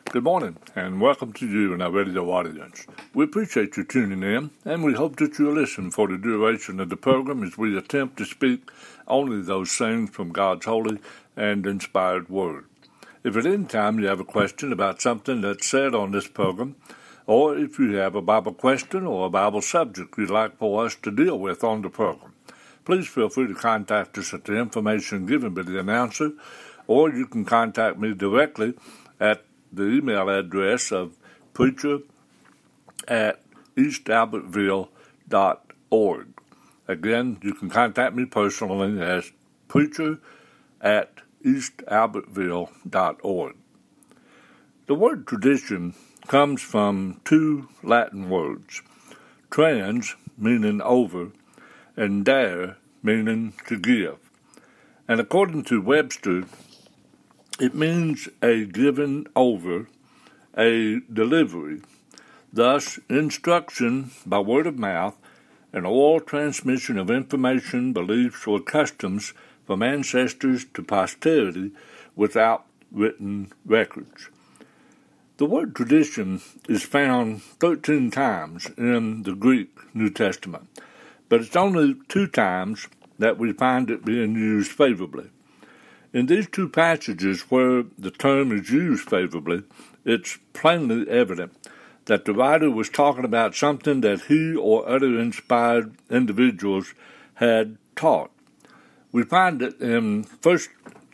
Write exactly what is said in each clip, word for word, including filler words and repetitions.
Good morning, and welcome to you and our radio audience. We appreciate you tuning in, and we hope that you'll listen for the duration of the program as we attempt to speak only those things from God's holy and inspired Word. If at any time you have a question about something that's said on this program, or if you have a Bible question or a Bible subject you'd like for us to deal with on the program, please feel free to contact us at the information given by the announcer, or you can contact me directly at the email address of preacher at east albertville dot org. Again, you can contact me personally as preacher at east albertville dot org. The word tradition comes from two Latin words, trans, meaning over, and dare, meaning to give. And according to Webster, it means a giving over, a delivery, thus instruction by word of mouth, an oral transmission of information, beliefs, or customs from ancestors to posterity without written records. The word tradition is found thirteen times in the Greek New Testament, but it's only two times that we find it being used favorably. In these two passages where the term is used favorably, it's plainly evident that the writer was talking about something that he or other inspired individuals had taught. We find it in, first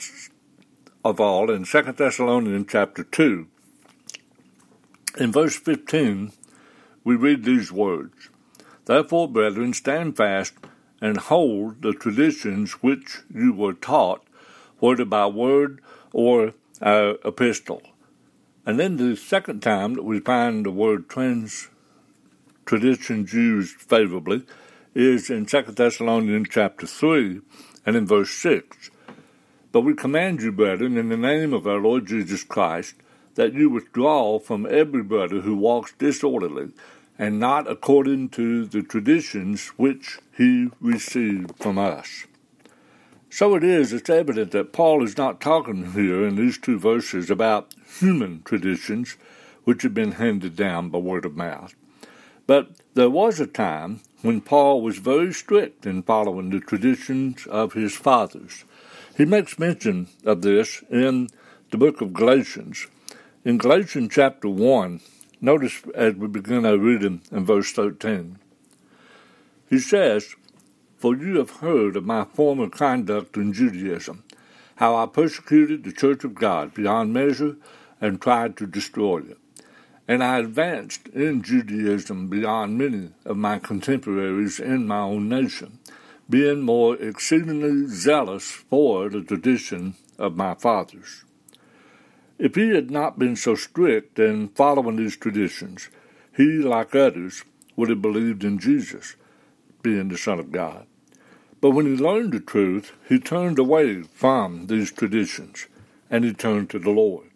of all, in Second Thessalonians chapter two. In verse fifteen, we read these words, "Therefore, brethren, stand fast and hold the traditions which you were taught, whether by word or uh, epistle." And then the second time that we find the word trans traditions used favorably is in Second Thessalonians chapter three and in verse six. "But we command you, brethren, in the name of our Lord Jesus Christ, that you withdraw from every brother who walks disorderly, and not according to the traditions which he received from us." So it is, it's evident that Paul is not talking here in these two verses about human traditions which have been handed down by word of mouth. But there was a time when Paul was very strict in following the traditions of his fathers. He makes mention of this in the book of Galatians. In Galatians chapter one, notice as we begin our reading in verse thirteen, he says, "For you have heard of my former conduct in Judaism, how I persecuted the church of God beyond measure and tried to destroy it. And I advanced in Judaism beyond many of my contemporaries in my own nation, being more exceedingly zealous for the tradition of my fathers." If he had not been so strict in following these traditions, he, like others, would have believed in Jesus, being the Son of God. But when he learned the truth, he turned away from these traditions, and he turned to the Lord.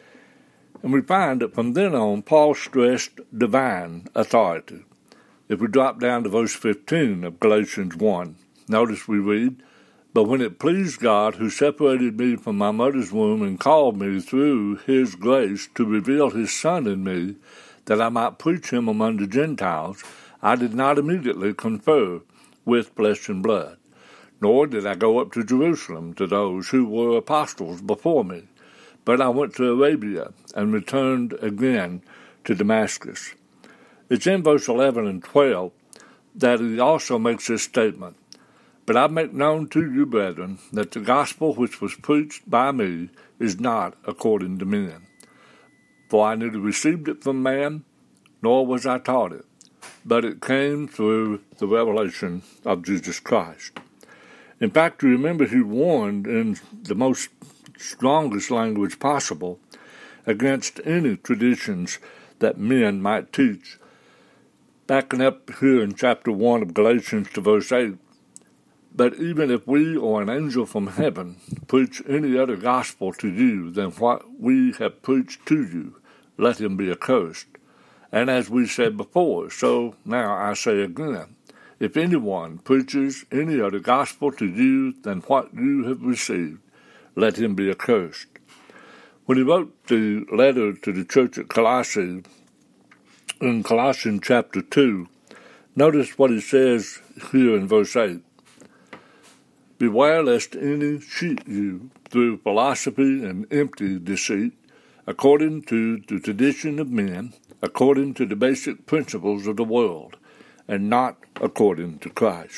And we find that from then on, Paul stressed divine authority. If we drop down to verse fifteen of Galatians one, notice we read, "But when it pleased God, who separated me from my mother's womb and called me through his grace to reveal his Son in me, that I might preach him among the Gentiles, I did not immediately confer with flesh and blood, nor did I go up to Jerusalem to those who were apostles before me, but I went to Arabia and returned again to Damascus." It's in verse eleven and twelve that he also makes this statement, "But I make known to you, brethren, that the gospel which was preached by me is not according to men. For I neither received it from man, nor was I taught it, but it came through the revelation of Jesus Christ." In fact, you remember he warned in the most strongest language possible against any traditions that men might teach. Backing up here in chapter one of Galatians to verse eight, "But even if we or an angel from heaven preach any other gospel to you than what we have preached to you, let him be accursed. And as we said before, so now I say again, if anyone preaches any other gospel to you than what you have received, let him be accursed." When he wrote the letter to the church at Colossae, in Colossians chapter two, notice what he says here in verse eight. Beware lest any cheat you through philosophy and empty deceit, according to the tradition of men, according to the basic principles of the world, and not according to Christ.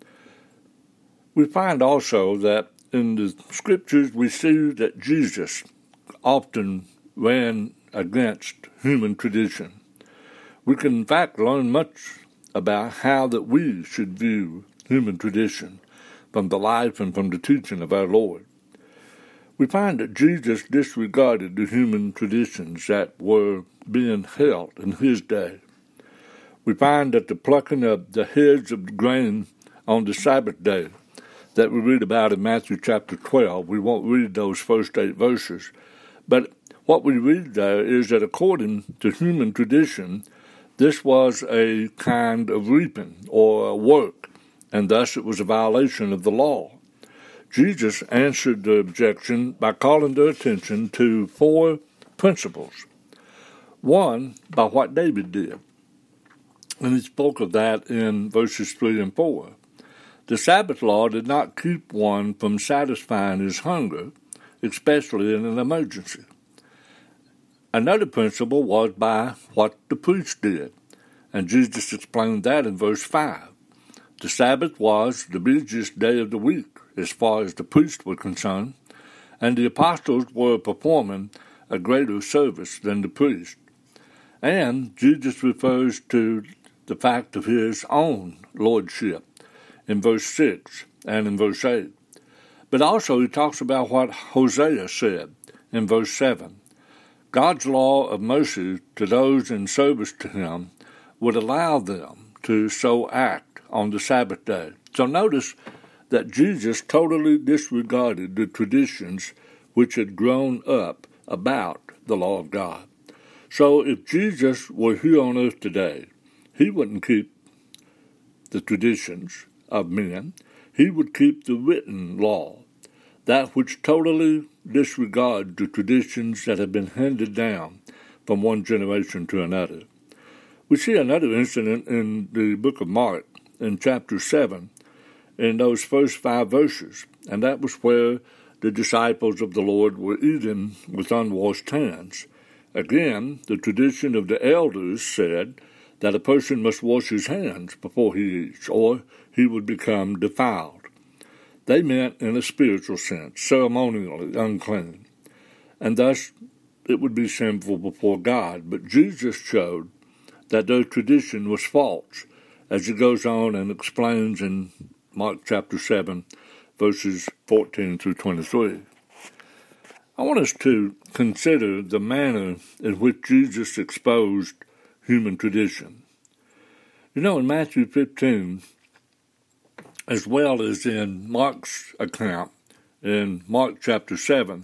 We find also that in the Scriptures we see that Jesus often ran against human tradition. We can in fact learn much about how that we should view human tradition from the life and from the teaching of our Lord. We find that Jesus disregarded the human traditions that were being held in his day. We find that the plucking of the heads of the grain on the Sabbath day that we read about in Matthew chapter twelve, we won't read those first eight verses, but what we read there is that according to human tradition, this was a kind of reaping or a work, and thus it was a violation of the law. Jesus answered the objection by calling their attention to four principles. One, by what David did, and he spoke of that in verses three and four. The Sabbath law did not keep one from satisfying his hunger, especially in an emergency. Another principle was by what the priest did, and Jesus explained that in verse five. The Sabbath was the busiest day of the week as far as the priests were concerned, and the apostles were performing a greater service than the priest. And Jesus refers to the fact of his own lordship in verse six and in verse eight. But also he talks about what Hosea said in verse seven. God's law of mercy to those in service to him would allow them to so act on the Sabbath day. So notice that Jesus totally disregarded the traditions which had grown up about the law of God. So if Jesus were here on earth today, he wouldn't keep the traditions of men. He would keep the written law, that which totally disregards the traditions that have been handed down from one generation to another. We see another incident in the book of Mark, in chapter seven, in those first five verses, and that was where the disciples of the Lord were eating with unwashed hands. Again, the tradition of the elders said that a person must wash his hands before he eats, or he would become defiled. They meant in a spiritual sense, ceremonially unclean, and thus it would be sinful before God. But Jesus showed that their tradition was false, as he goes on and explains in Mark chapter seven, verses fourteen through twenty-three. I want us to consider the manner in which Jesus exposed human tradition. You know, in Matthew fifteen, as well as in Mark's account, in Mark chapter seven,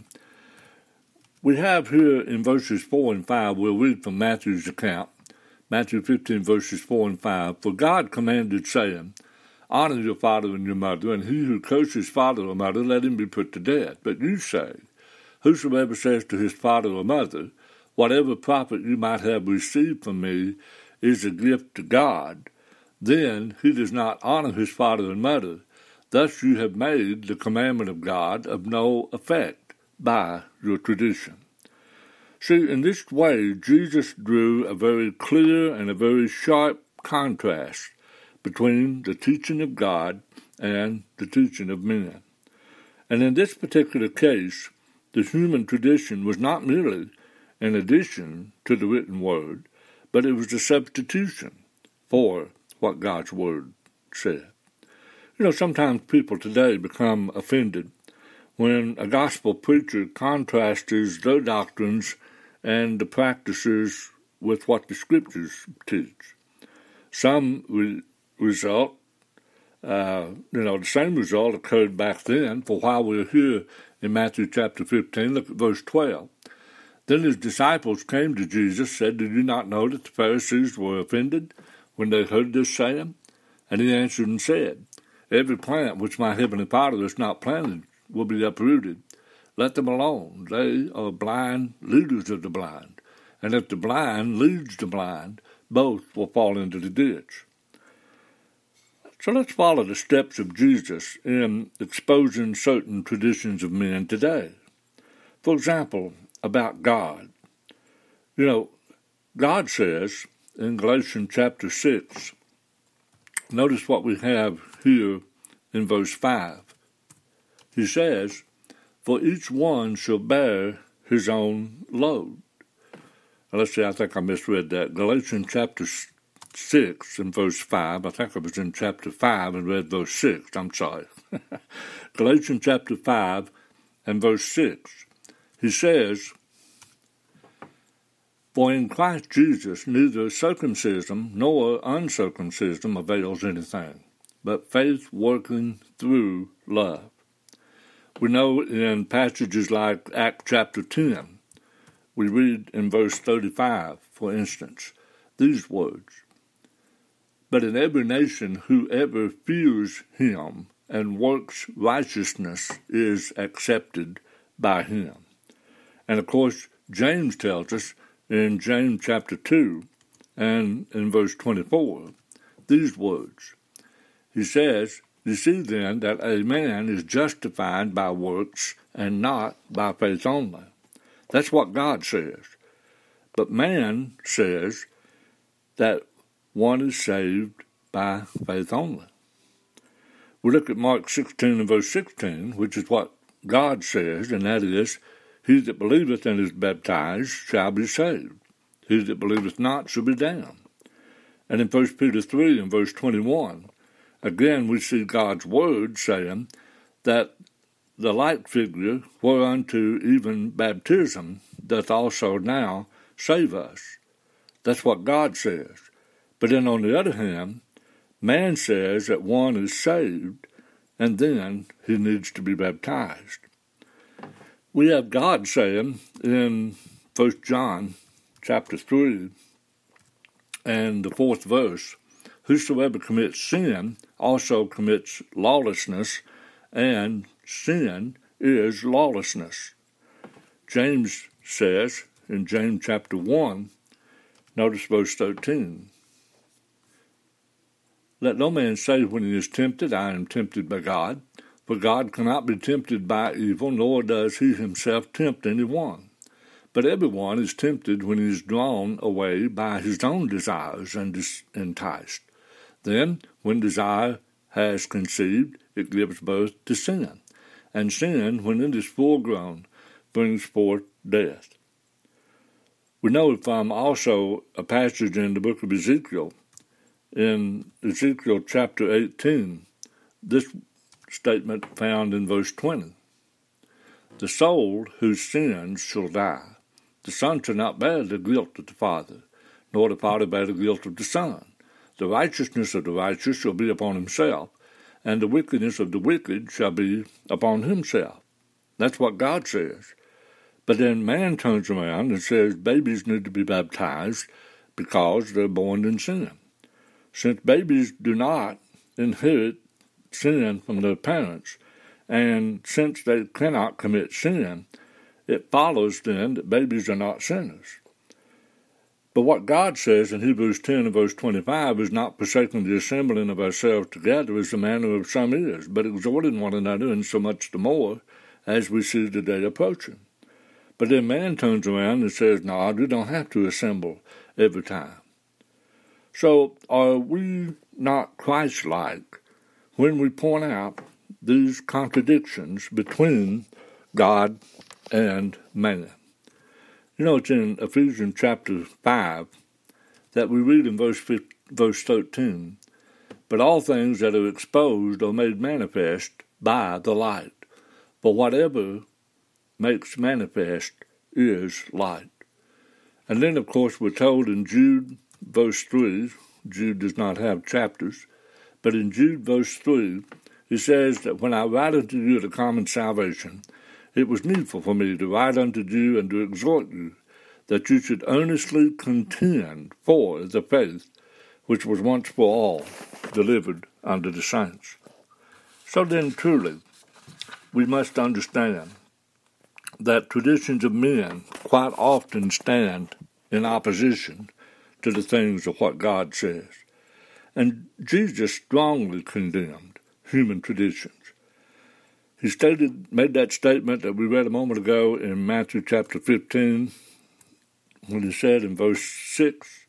we have here in verses four and five, we'll read from Matthew's account, Matthew fifteen, verses four and five, For God commanded, saying, Honor your father and your mother, and he who curses father or mother, let him be put to death. But you say, Whosoever says to his father or mother, Whatever profit you might have received from me is a gift to God, then he does not honor his father and mother. Thus you have made the commandment of God of no effect by your tradition. See, in this way, Jesus drew a very clear and a very sharp contrast between the teaching of God and the teaching of men. And in this particular case, the human tradition was not merely an addition to the written word, but it was a substitution for what God's word said. You know, sometimes people today become offended when a gospel preacher contrasts their doctrines and the practices with what the scriptures teach. Some re- result, uh, you know, the same result occurred back then. For while we're here in Matthew chapter fifteen, look at verse twelve. Then his disciples came to Jesus, said, Did you not know that the Pharisees were offended when they heard this saying? And he answered and said, Every plant which my heavenly Father has not planted will be uprooted. let them alone. They are blind leaders of the blind. And if the blind leads the blind, both will fall into the ditch. So let's follow the steps of Jesus in exposing certain traditions of men today. For example, about God. You know, God says in Galatians chapter six, notice what we have here in verse five. He says, for each one shall bear his own load. Now, let's see, I think I misread that. Galatians chapter six and verse five. I think I was in chapter five and read verse six. I'm sorry. Galatians chapter five and verse six. He says, for in Christ Jesus neither circumcision nor uncircumcision avails anything, but faith working through love. We know in passages like Acts chapter ten, we read in verse thirty-five, for instance, these words, but in every nation whoever fears him and works righteousness is accepted by him. And of course, James tells us in James chapter two and in verse twenty-four, these words. He says, you see then that a man is justified by works and not by faith only. That's what God says. But man says that one is saved by faith only. We look at Mark sixteen and verse sixteen, which is what God says, and that is, he that believeth and is baptized shall be saved. He that believeth not shall be damned. And in First Peter three and verse twenty-one, again we see God's word saying that the like figure whereunto even baptism doth also now save us. That's what God says. But then on the other hand, man says that one is saved and then he needs to be baptized. We have God saying in First John chapter three and the fourth verse, whosoever commits sin also commits lawlessness, and sin is lawlessness. James says in James chapter one, notice verse thirteen, let no man say when he is tempted, I am tempted by God. For God cannot be tempted by evil, nor does he himself tempt any one. But everyone is tempted when he is drawn away by his own desires and is enticed. Then, when desire has conceived, it gives birth to sin. And sin, when it is full grown, brings forth death. We know from also a passage in the book of Ezekiel, in Ezekiel chapter eighteen, this statement found in verse twenty. The soul whose sins shall die, the son shall not bear the guilt of the father, nor the father bear the guilt of the son. The righteousness of the righteous shall be upon himself, and the wickedness of the wicked shall be upon himself. That's what God says. But then man turns around and says babies need to be baptized because they're born in sin. Since babies do not inherit sin from their parents, and since they cannot commit sin, it follows then that babies are not sinners. But what God says in Hebrews ten and verse twenty-five is not forsaking the assembling of ourselves together as the manner of some is, but exhorting one another, and so much the more as we see the day approaching. But then man turns around and says, no, we don't have to assemble every time. So are we not Christ-like when we point out these contradictions between God and man? You know, it's in Ephesians chapter five that we read in verse verse thirteen, but all things that are exposed are made manifest by the light. For whatever makes manifest is light. And then, of course, we're told in Jude verse three, Jude does not have chapters, but in Jude verse three, he says that when I write unto you the common salvation, it was needful for me to write unto you and to exhort you, that you should earnestly contend for the faith which was once for all delivered unto the saints. So then, truly, we must understand that traditions of men quite often stand in opposition to the things of what God says. And Jesus strongly condemned human traditions. He stated, made that statement that we read a moment ago in Matthew chapter fifteen, when he said in verse six,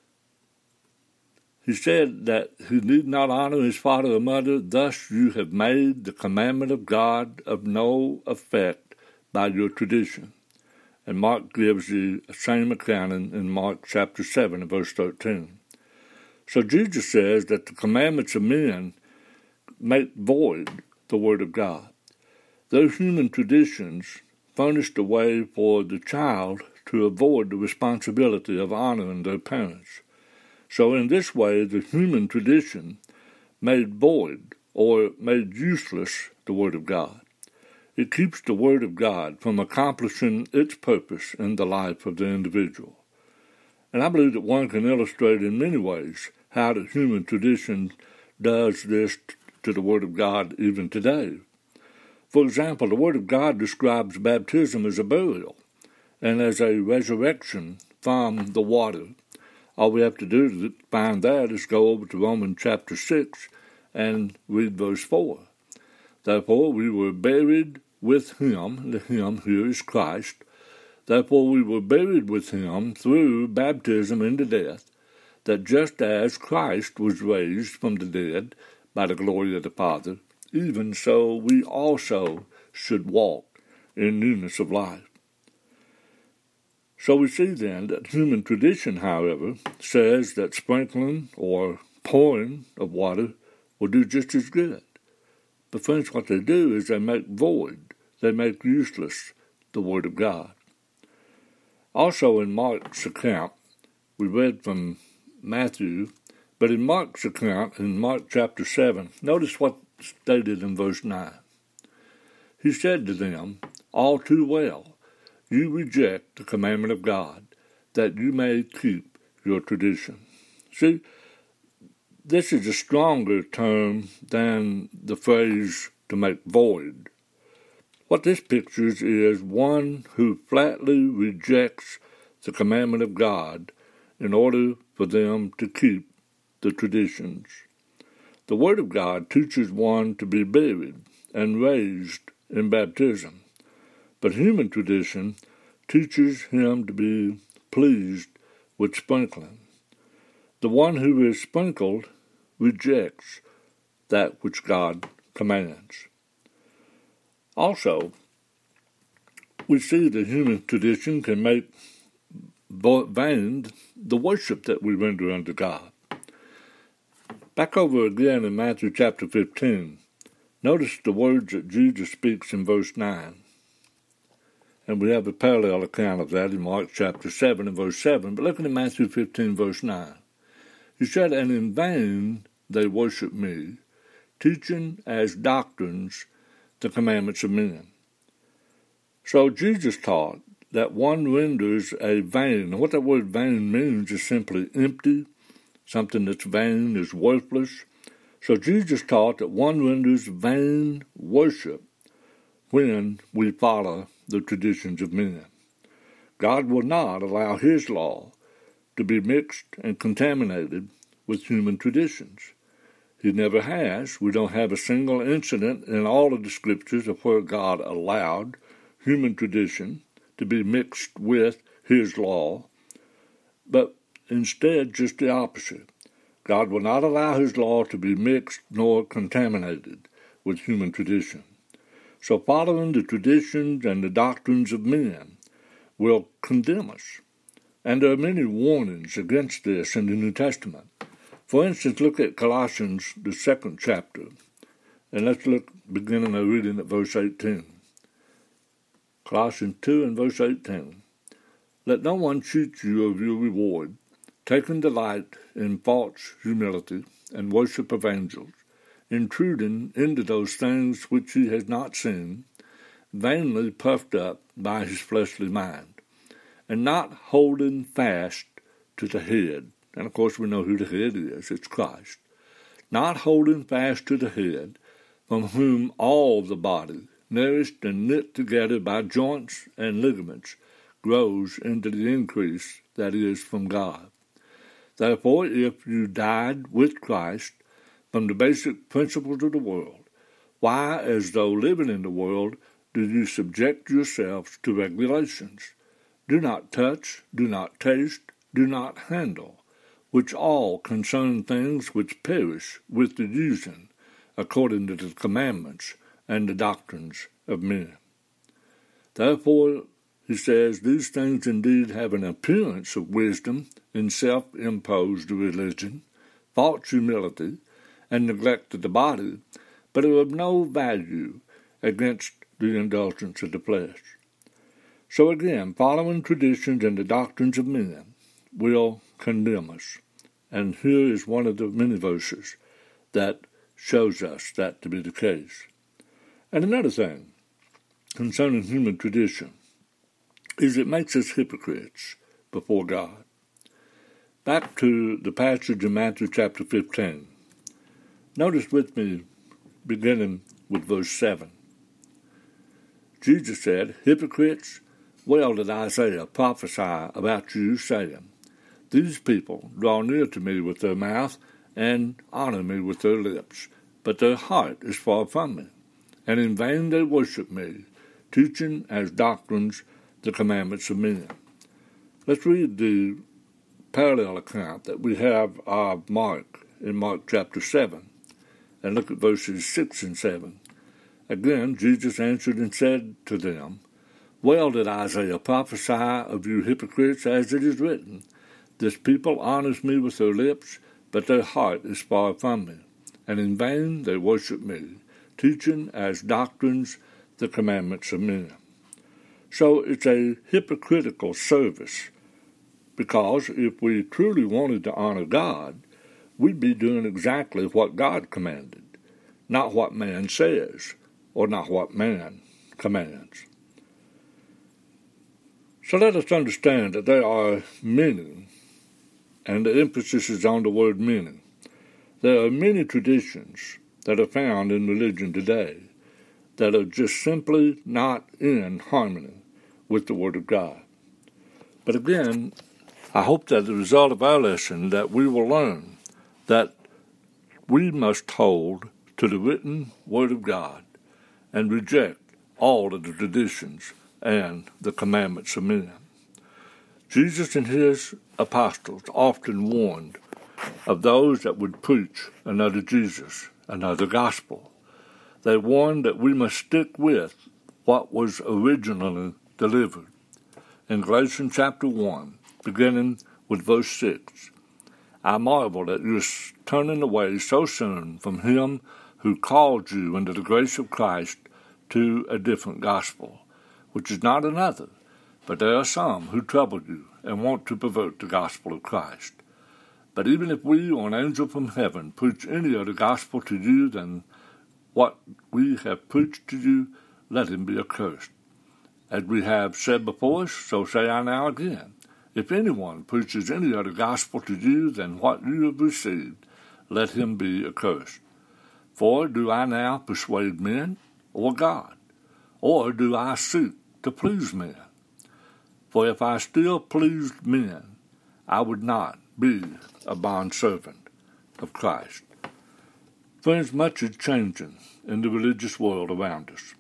he said that he need not honor his father or mother, thus you have made the commandment of God of no effect by your tradition. And Mark gives the same account in, in Mark chapter seven and verse thirteen. So Jesus says that the commandments of men make void the word of God. Those human traditions furnished a way for the child to avoid the responsibility of honoring their parents. So in this way, the human tradition made void or made useless the Word of God. It keeps the Word of God from accomplishing its purpose in the life of the individual. And I believe that one can illustrate in many ways how the human tradition does this to the Word of God even today. For example, the Word of God describes baptism as a burial and as a resurrection from the water. All we have to do to find that is go over to Romans chapter six and read verse four. Therefore we were buried with him, the him here is Christ. Therefore we were buried with him through baptism into death, that just as Christ was raised from the dead by the glory of the Father, even so we also should walk in newness of life. So we see then that human tradition, however, says that sprinkling or pouring of water will do just as good. But friends, what they do is they make void, they make useless the Word of God. Also in Mark's account, we read from Matthew, but in Mark's account, in Mark chapter seven, notice what stated in verse nine. He said to them, all too well, you reject the commandment of God, that you may keep your tradition. See, this is a stronger term than the phrase to make void. What this pictures is one who flatly rejects the commandment of God in order for them to keep the traditions. The Word of God teaches one to be buried and raised in baptism, but human tradition teaches him to be pleased with sprinkling. The one who is sprinkled rejects that which God commands. Also, we see that human tradition can make vain the worship that we render unto God. Back over again in Matthew chapter fifteen, notice the words that Jesus speaks in verse nine. And we have a parallel account of that in Mark chapter seven and verse seven. But looking at Matthew fifteen, verse nine. He said, and in vain they worship me, teaching as doctrines the commandments of men. So Jesus taught that one renders a vain. And what that word vain means is simply empty. Something that's vain is worthless. So Jesus taught that one renders vain worship when we follow the traditions of men. God will not allow his law to be mixed and contaminated with human traditions. He never has. We don't have a single incident in all of the scriptures of where God allowed human tradition to be mixed with his law, but instead just the opposite. God will not allow his law to be mixed nor contaminated with human tradition. So following the traditions and the doctrines of men will condemn us. And there are many warnings against this in the New Testament. For instance, look at Colossians, the second chapter. And let's look, beginning of reading at verse eighteen. Colossians two and verse eighteen. Let no one cheat you of your reward, taking delight in false humility and worship of angels, intruding into those things which he has not seen, vainly puffed up by his fleshly mind, and not holding fast to the head. And of course we know who the head is, it's Christ. Not holding fast to the head, from whom all the body, nourished and knit together by joints and ligaments, grows into the increase that is from God. Therefore, if you died with Christ from the basic principles of the world, why, as though living in the world, do you subject yourselves to regulations? Do not touch, do not taste, do not handle, which all concern things which perish with the using, according to the commandments and the doctrines of men. Therefore, he says, these things indeed have an appearance of wisdom in self-imposed religion, false humility, and neglect of the body, but are of no value against the indulgence of the flesh. So again, following traditions and the doctrines of men will condemn us. And here is one of the many verses that shows us that to be the case. And another thing concerning human tradition is it makes us hypocrites before God. Back to the passage in Matthew chapter fifteen. Notice with me, beginning with verse seven. Jesus said, Hypocrites, well did Isaiah prophesy about you, saying, These people draw near to me with their mouth, and honor me with their lips, but their heart is far from me, and in vain they worship me, teaching as doctrines the commandments of men. Let's read the parallel account that we have of Mark in Mark chapter seven, and look at verses six and seven. Again, Jesus answered and said to them, Well did Isaiah prophesy of you hypocrites, as it is written, This people honors me with their lips, but their heart is far from me, and in vain they worship me, teaching as doctrines the commandments of men. So it's a hypocritical service, because if we truly wanted to honor God, we'd be doing exactly what God commanded, not what man says, or not what man commands. So let us understand that there are many, and the emphasis is on the word many. There are many traditions that are found in religion today that are just simply not in harmony with the Word of God. But again, I hope that the result of our lesson that we will learn that we must hold to the written Word of God and reject all of the traditions and the commandments of men. Jesus and his apostles often warned of those that would preach another Jesus, another gospel. They warned that we must stick with what was originally delivered. In Galatians chapter one, beginning with verse six, I marvel at your turning away so soon from him who called you into the grace of Christ to a different gospel, which is not another, but there are some who trouble you and want to pervert the gospel of Christ. But even if we or an angel from heaven preach any other gospel to you than what we have preached to you, let him be accursed. As we have said before, so say I now again. If anyone preaches any other gospel to you than what you have received, let him be accursed. For do I now persuade men or God? Or do I seek to please men? For if I still pleased men, I would not be a bondservant of Christ. Friends, much is changing in the religious world around us,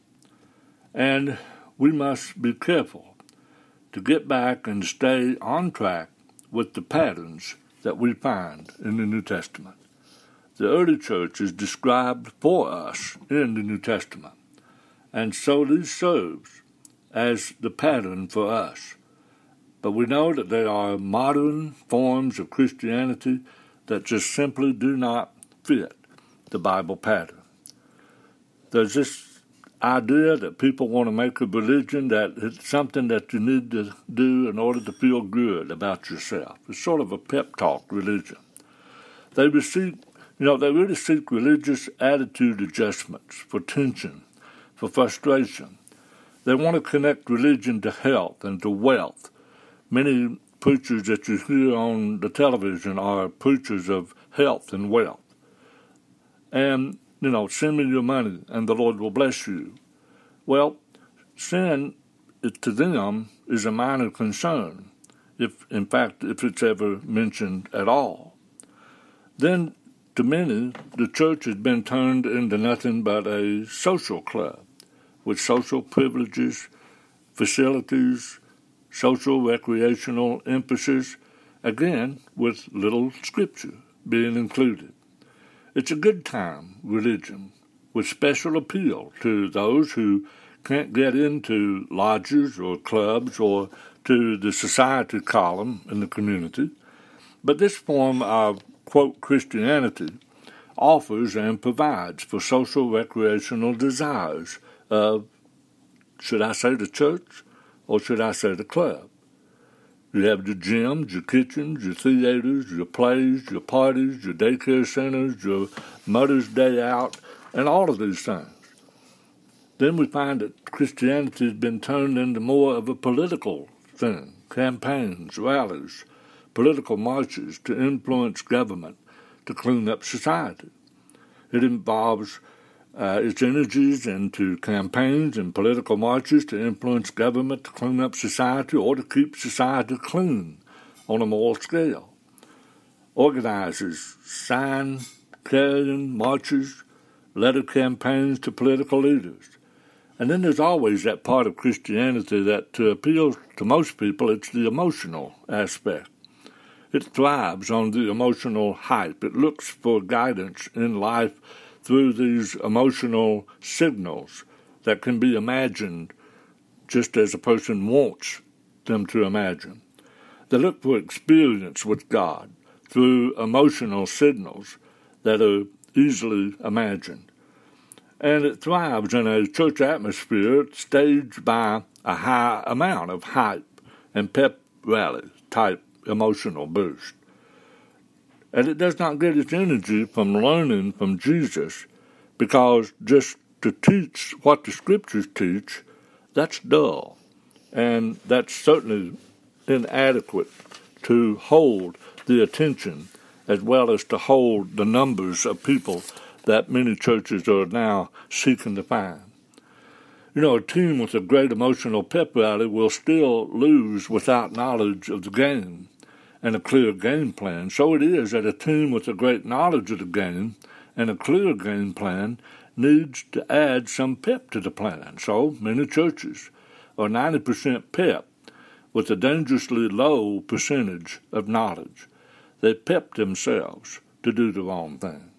and we must be careful to get back and stay on track with the patterns that we find in the New Testament. The early church is described for us in the New Testament, and so this serves as the pattern for us. But we know that there are modern forms of Christianity that just simply do not fit the Bible pattern. There's this idea that people want to make a religion that it's something that you need to do in order to feel good about yourself. It's sort of a pep talk religion. They receive, you know, they really seek religious attitude adjustments for tension, for frustration. They want to connect religion to health and to wealth. Many preachers that you hear on the television are preachers of health and wealth. And, you know, send me your money and the Lord will bless you. Well, sin to them is a minor concern, if in fact if it's ever mentioned at all. Then, to many, the church has been turned into nothing but a social club, with social privileges, facilities, social recreational emphasis, again with little scripture being included. It's a good time religion, with special appeal to those who can't get into lodges or clubs or to the society column in the community. But this form of, quote, Christianity offers and provides for social recreational desires of, should I say the church, or should I say the club? You have your gyms, your kitchens, your theaters, your plays, your parties, your daycare centers, your Mother's Day out, and all of these things. Then we find that Christianity has been turned into more of a political thing, campaigns, rallies, political marches to influence government, to clean up society. It involves uh, its energies into campaigns and political marches to influence government to clean up society or to keep society clean on a moral scale. Organizes sign carrying marches, letter campaigns to political leaders. And then there's always that part of Christianity that to appeal to most people, it's the emotional aspect. It thrives on the emotional hype. It looks for guidance in life through these emotional signals that can be imagined just as a person wants them to imagine. They look for experience with God through emotional signals that are easily imagined. And it thrives in a church atmosphere staged by a high amount of hype and pep rally type emotional boost. And it does not get its energy from learning from Jesus, because just to teach what the Scriptures teach, that's dull. And that's certainly inadequate to hold the attention as well as to hold the numbers of people that many churches are now seeking to find. You know, a team with a great emotional pep rally will still lose without knowledge of the game and a clear game plan. So it is that a team with a great knowledge of the game and a clear game plan needs to add some pep to the plan. So many churches are ninety percent pep with a dangerously low percentage of knowledge. They pep themselves to do the wrong thing.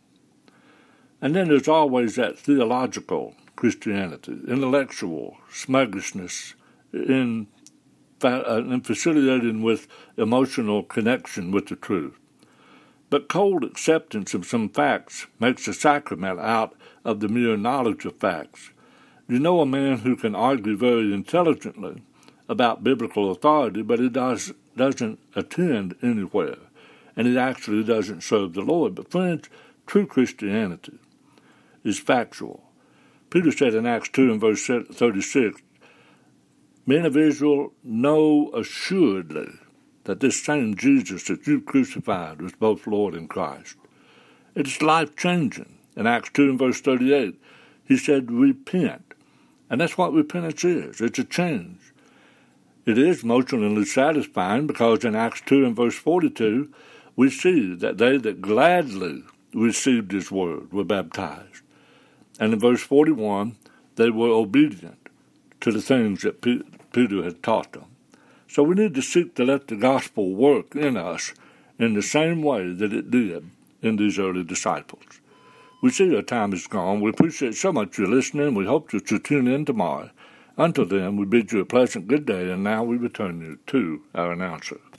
And then there's always that theological Christianity, intellectual smuggishness in, uh, in facilitating with emotional connection with the truth. But cold acceptance of some facts makes a sacrament out of the mere knowledge of facts. You know a man who can argue very intelligently about biblical authority, but he does, doesn't attend anywhere, and he actually doesn't serve the Lord. But friends, true Christianity is factual. Peter said in Acts two and verse thirty-six, men of Israel know assuredly that this same Jesus that you crucified was both Lord and Christ. It's life-changing. In Acts two and verse thirty-eight, he said, repent. And that's what repentance is. It's a change. It is emotionally satisfying because in Acts two and verse forty-two, we see that they that gladly received his word were baptized. And in verse forty-one, they were obedient to the things that P- Peter had taught them. So we need to seek to let the gospel work in us in the same way that it did in these early disciples. We see our time is gone. We appreciate so much your listening. We hope that you tune in tomorrow. Until then, we bid you a pleasant good day, and now we return you to our announcer.